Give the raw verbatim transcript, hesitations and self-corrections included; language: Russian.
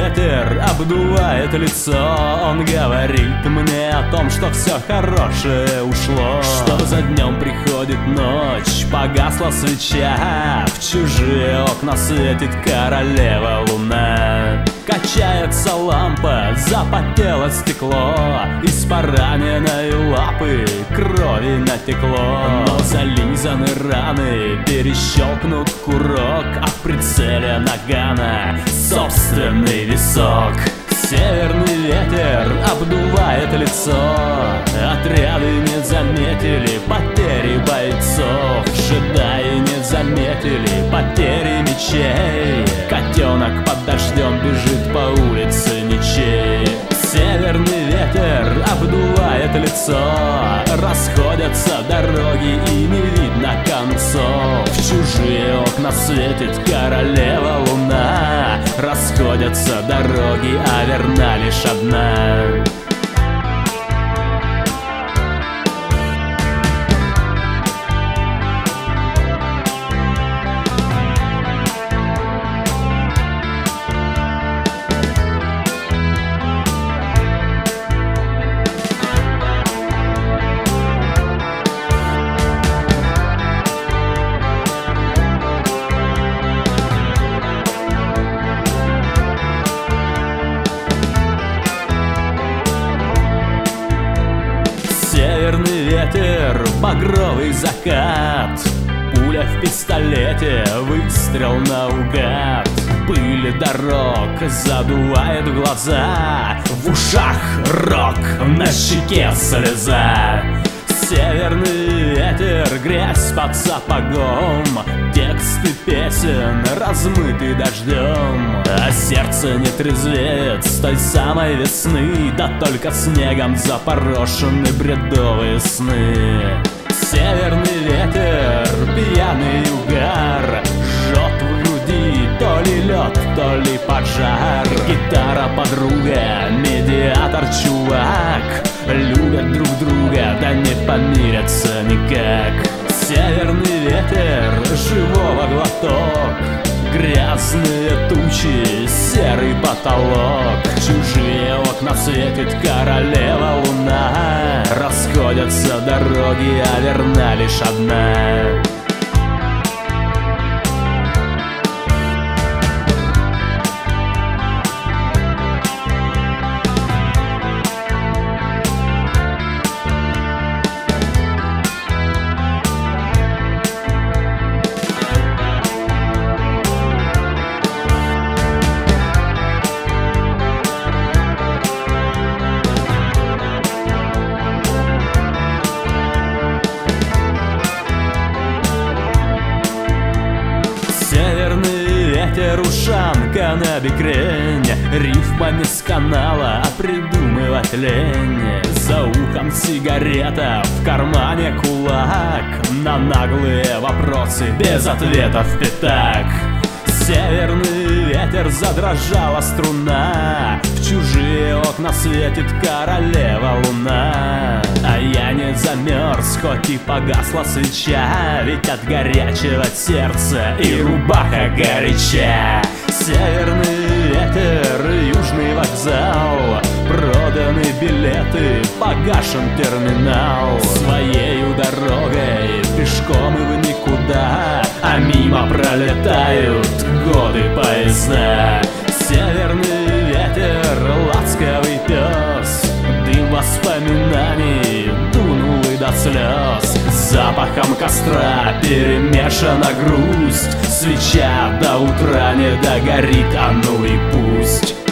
ветер обдувает лицо. Он говорит мне о том, что все хорошее ушло, что за днем приходит ночь, погасла свеча, в чужие окна светит королева луна. Качается лампа, запотело стекло, из пораненной лапы крови натекло. Но зализаны раны, перещелкнут курок, а в прицеле нагана собственный висок. Северный ветер обдувает лицо, отряды не заметили потери бойцов, джедаи не заметили потери мечей. Котенок под дождем бежит по улице ничей. Северный ветер обдувает лицо, расходятся дороги и не видно концов. В чужие окна светит королева луна, расходятся дороги, а верна лишь одна. Северный ветер, багровый закат, пуля в пистолете, выстрел наугад. Пыль дорог задувает в глаза, в ушах рок, на щеке слеза. Северный ветер, грязь под сапогом, тексты песен размыты дождем. А сердце не трезвеет с той самой весны, да только снегом запорошены бредовые сны. Северный ветер, пьяный угар, жжет в груди то ли лед, то ли поджар. Гитара подруга, медиатор чувак, любят друг друга, да не помирятся никак. Северный ветер, живого глоток, грязные тучи, серый потолок. Чужие окна светит королева луна, расходятся дороги, а верна лишь одна. Ветер ушанка на бекрень, рифмами с канала, а придумывать лень. За ухом сигарета, в кармане кулак, на наглые вопросы без ответов пятак. Северный ветер, задрожала струна, в чужие окна светит королева луна. А я не замерз, хоть и погасла свеча, ведь от горячего сердца и рубаха горяча. Северный ветер, южный вокзал, проданы билеты, погашен терминал. Своею дорогой, пешком и в никуда, а мимо пролетают годы поезда. Северный ветер, ласковый пес, дым воспоминаний дунул и до слез. С запахом костра перемешана грусть, свеча до утра не догорит, а ну и пусть.